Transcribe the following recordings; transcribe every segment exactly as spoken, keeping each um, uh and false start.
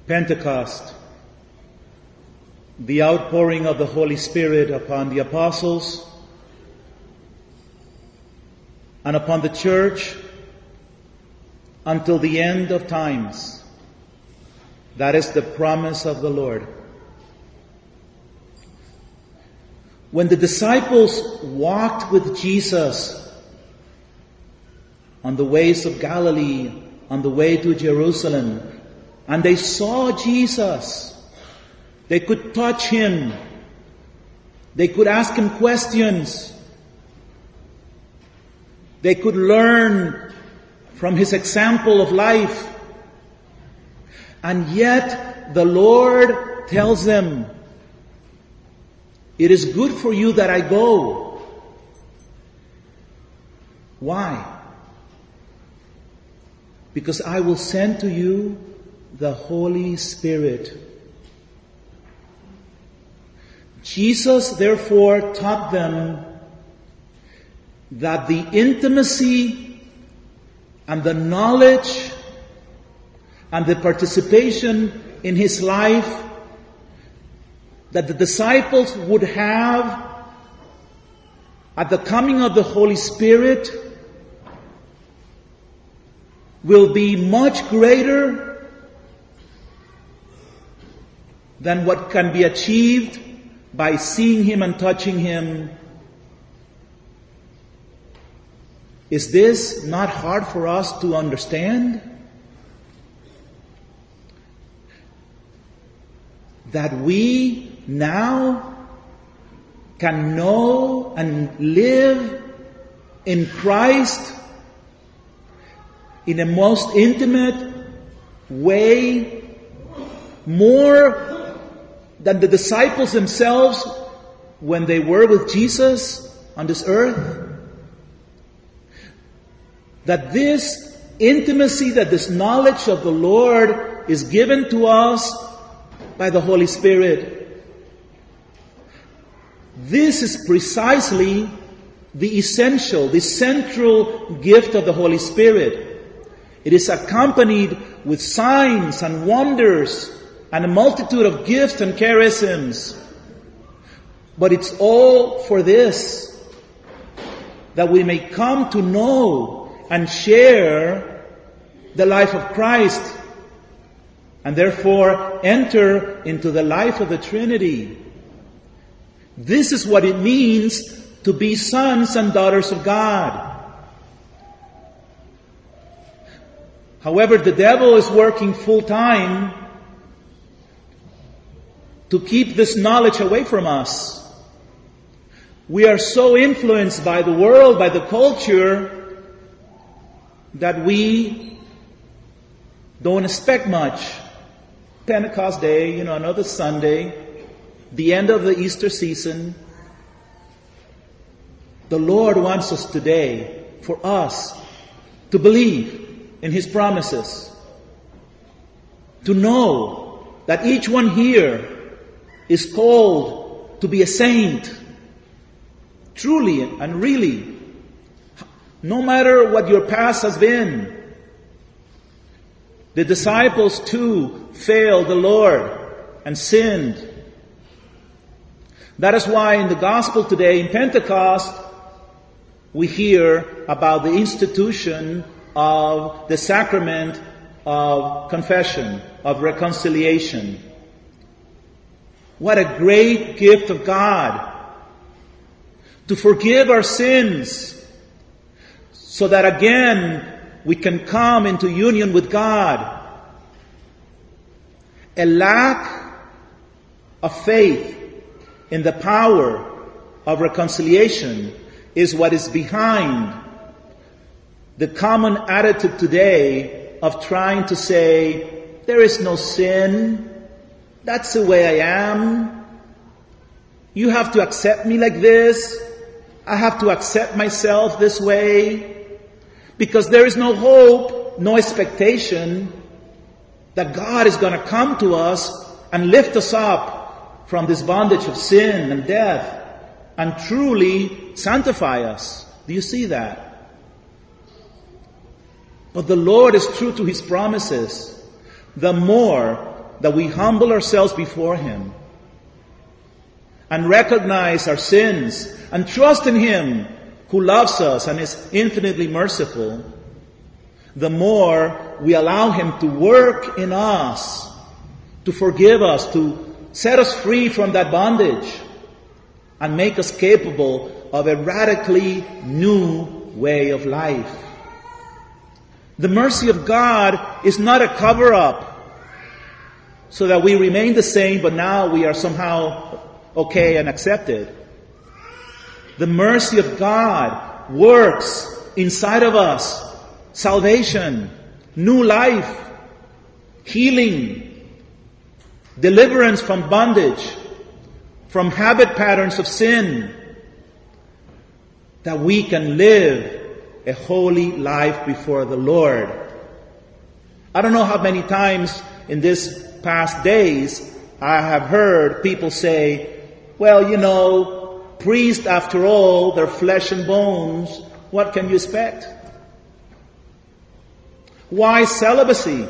Pentecost, the outpouring of the Holy Spirit upon the apostles and upon the church until the end of times. That is the promise of the Lord. When the disciples walked with Jesus on the ways of Galilee, on the way to Jerusalem, and they saw Jesus, they could touch Him, they could ask Him questions, they could learn from His example of life. And yet the Lord tells them, "It is good for you that I go." Why? Because I will send to you the Holy Spirit. Jesus therefore taught them that the intimacy and the knowledge and the participation in His life that the disciples would have at the coming of the Holy Spirit will be much greater than what can be achieved by seeing Him and touching Him. Is this not hard for us to understand? That we now can know and live in Christ in a most intimate way, more than the disciples themselves when they were with Jesus on this earth. That this intimacy, that this knowledge of the Lord is given to us by the Holy Spirit. This is precisely the essential, the central gift of the Holy Spirit. It is accompanied with signs and wonders and a multitude of gifts and charisms. But it's all for this, that we may come to know and share the life of Christ, and therefore enter into the life of the Trinity. This is what it means to be sons and daughters of God. However, the devil is working full time to keep this knowledge away from us. We are so influenced by the world, by the culture, that we don't expect much. Pentecost Day, you know, another Sunday, the end of the Easter season. The Lord wants us today, for us, to believe in His promises. To know that each one here is called to be a saint. Truly and really. No matter what your past has been. The disciples too failed the Lord and sinned. That is why in the gospel today, in Pentecost, we hear about the institution of the sacrament of confession, of reconciliation. What a great gift of God to forgive our sins so that again we can come into union with God. A lack of faith in the power of reconciliation is what is behind the common attitude today of trying to say, there is no sin, that's the way I am, you have to accept me like this, I have to accept myself this way, because there is no hope, no expectation that God is going to come to us and lift us up from this bondage of sin and death and truly sanctify us. Do you see that? But the Lord is true to His promises. The more that we humble ourselves before Him and recognize our sins and trust in Him who loves us and is infinitely merciful, the more we allow Him to work in us, to forgive us, to set us free from that bondage, and make us capable of a radically new way of life. The mercy of God is not a cover-up so that we remain the same, but now we are somehow okay and accepted. The mercy of God works inside of us salvation, new life, healing, deliverance from bondage, from habit patterns of sin, that we can live a holy life before the Lord. I don't know how many times in these past days I have heard people say, well, you know, priests, after all, they're flesh and bones. What can you expect? Why celibacy?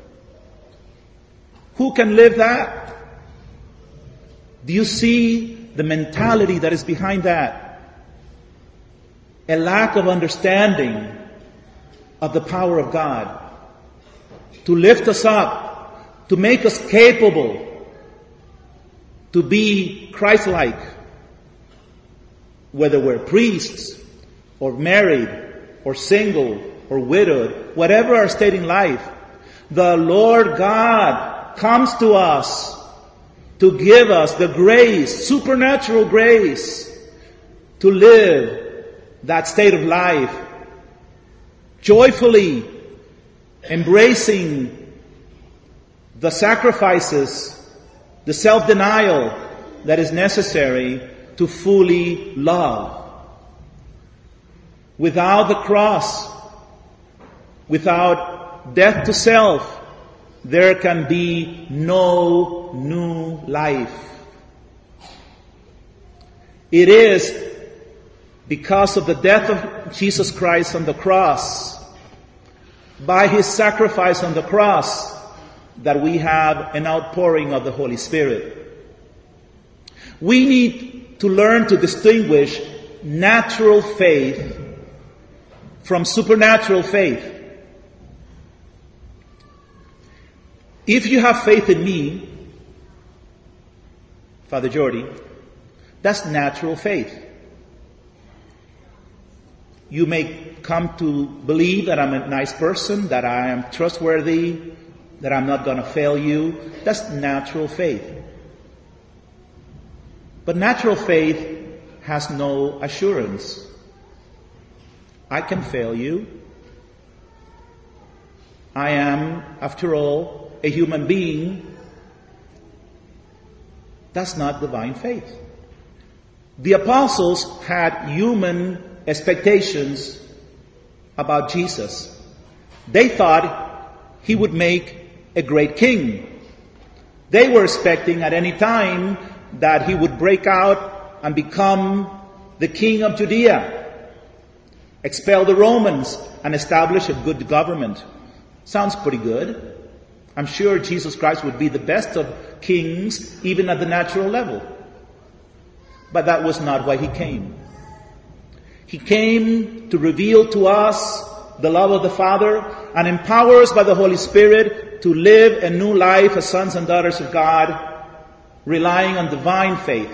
Who can live that? Do you see the mentality that is behind that? A lack of understanding of the power of God to lift us up, to make us capable to be Christ-like, whether we're priests or married or single or widowed, whatever our state in life. The Lord God comes to us to give us the grace, supernatural grace, to live that state of life joyfully, embracing the sacrifices, the self-denial that is necessary to fully love. Without the cross, without death to self, there can be no new life. It is because of the death of Jesus Christ on the cross, by His sacrifice on the cross, that we have an outpouring of the Holy Spirit. We need to learn to distinguish natural faith from supernatural faith. If you have faith in me, Father Jordy, that's natural faith. You may come to believe that I'm a nice person, that I am trustworthy, that I'm not going to fail you. That's natural faith. But natural faith has no assurance. I can fail you. I am, after all, a human being. That's not divine faith. The apostles had human expectations about Jesus. They thought He would make a great king. They were expecting at any time that He would break out and become the king of Judea, expel the Romans, and establish a good government. Sounds pretty good. I'm sure Jesus Christ would be the best of kings, even at the natural level. But that was not why He came. He came to reveal to us the love of the Father and empower us by the Holy Spirit to live a new life as sons and daughters of God, relying on divine faith.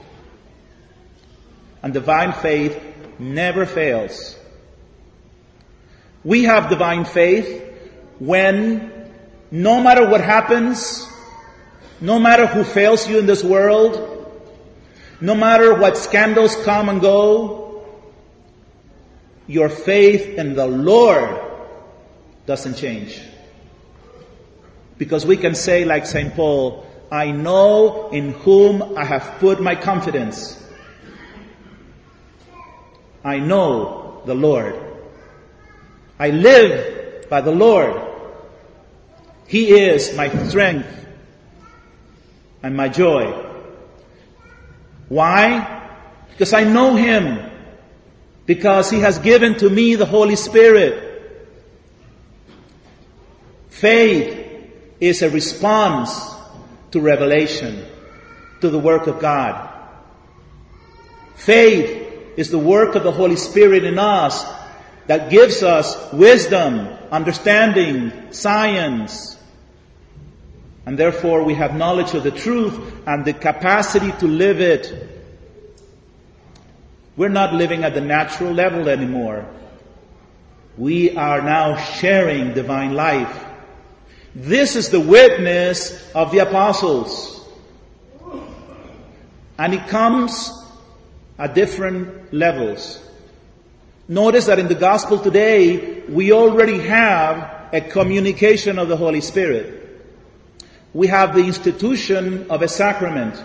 And divine faith never fails. We have divine faith when, no matter what happens, no matter who fails you in this world, no matter what scandals come and go, your faith in the Lord doesn't change. Because we can say like Saint Paul, I know in whom I have put my confidence. I know the Lord. I live by the Lord. He is my strength and my joy. Why? Because I know Him. Because He has given to me the Holy Spirit. Faith is a response to revelation, to the work of God. Faith is the work of the Holy Spirit in us that gives us wisdom, understanding, science. And therefore we have knowledge of the truth and the capacity to live it. We're not living at the natural level anymore. We are now sharing divine life. This is the witness of the apostles. And it comes at different levels. Notice that in the gospel today, we already have a communication of the Holy Spirit. We have the institution of a sacrament.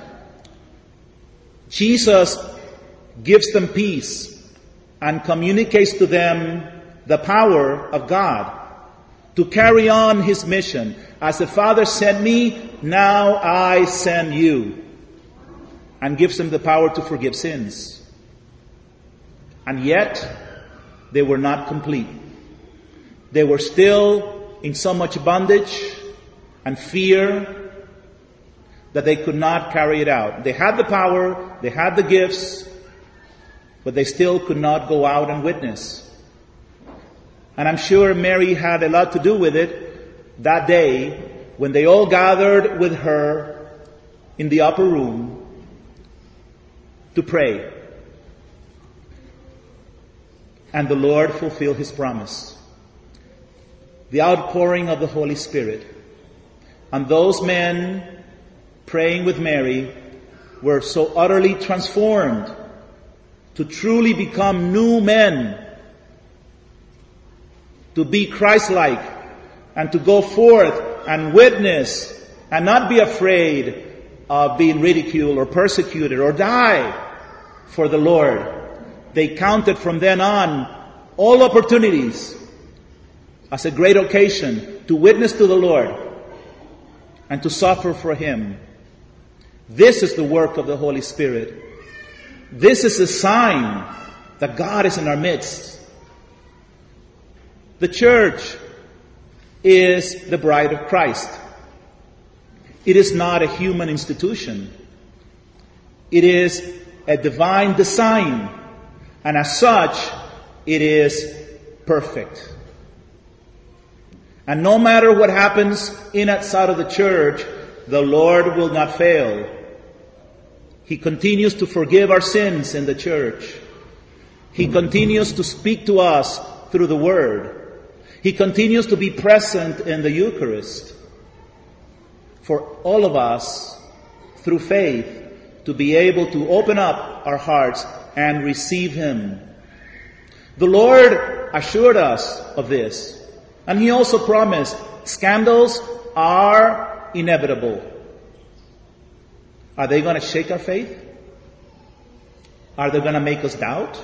Jesus gives them peace and communicates to them the power of God to carry on His mission. As the Father sent me, now I send you. And gives them the power to forgive sins. And yet, they were not complete. They were still in so much bondage and fear that they could not carry it out. They had the power, they had the gifts, but they still could not go out and witness. And I'm sure Mary had a lot to do with it that day when they all gathered with her in the upper room to pray. And the Lord fulfilled His promise. The outpouring of the Holy Spirit. And those men praying with Mary were so utterly transformed to truly become new men, to be Christ-like, and to go forth and witness and not be afraid of being ridiculed or persecuted or die for the Lord. They counted from then on all opportunities as a great occasion to witness to the Lord and to suffer for Him. This is the work of the Holy Spirit. This is a sign that God is in our midst. The church is the bride of Christ. It is not a human institution. It is a divine design, and as such, it is perfect. And no matter what happens in and outside of the church, the Lord will not fail. He continues to forgive our sins in the church. He continues to speak to us through the Word. He continues to be present in the Eucharist for all of us through faith to be able to open up our hearts and receive Him. The Lord assured us of this, and He also promised scandals are inevitable. Are they going to shake our faith? Are they going to make us doubt?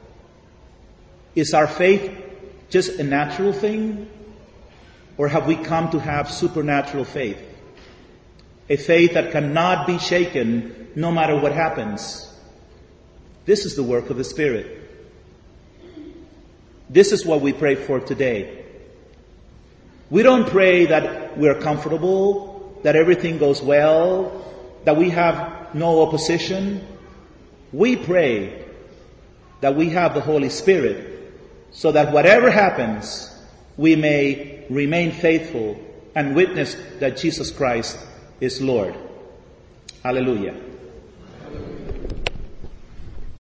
Is our faith just a natural thing? Or have we come to have supernatural faith? A faith that cannot be shaken no matter what happens. This is the work of the Spirit. This is what we pray for today. We don't pray that we're comfortable, that everything goes well, that we have no opposition. We pray that we have the Holy Spirit so that whatever happens, we may remain faithful and witness that Jesus Christ is Lord. Hallelujah.